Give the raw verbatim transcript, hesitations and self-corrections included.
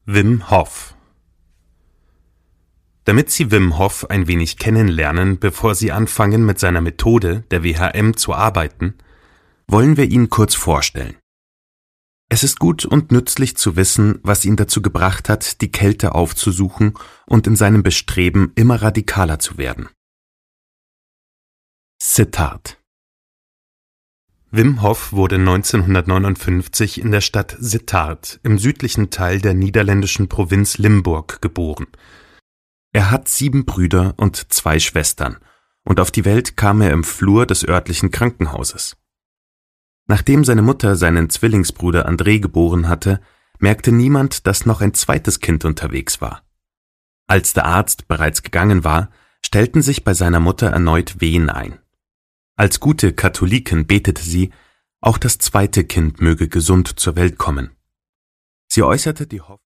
Wim Hof. Damit Sie Wim Hof ein wenig kennenlernen, bevor Sie anfangen, mit seiner Methode, der W H M, zu arbeiten, wollen wir ihn kurz vorstellen. Es ist gut und nützlich zu wissen, was ihn dazu gebracht hat, die Kälte aufzusuchen und in seinem Bestreben, immer radikaler zu werden. Sittard. Wim Hof wurde neunzehnhundertneunundfünfzig in der Stadt Sittard im südlichen Teil der niederländischen Provinz Limburg geboren. Er hat sieben Brüder und zwei Schwestern, und auf die Welt kam er im Flur des örtlichen Krankenhauses. Nachdem seine Mutter seinen Zwillingsbruder André geboren hatte, merkte niemand, dass noch ein zweites Kind unterwegs war. Als der Arzt bereits gegangen war, stellten sich bei seiner Mutter erneut Wehen ein. Als gute Katholikin betete sie, auch das zweite Kind möge gesund zur Welt kommen. Sie äußerte die Hoffnung,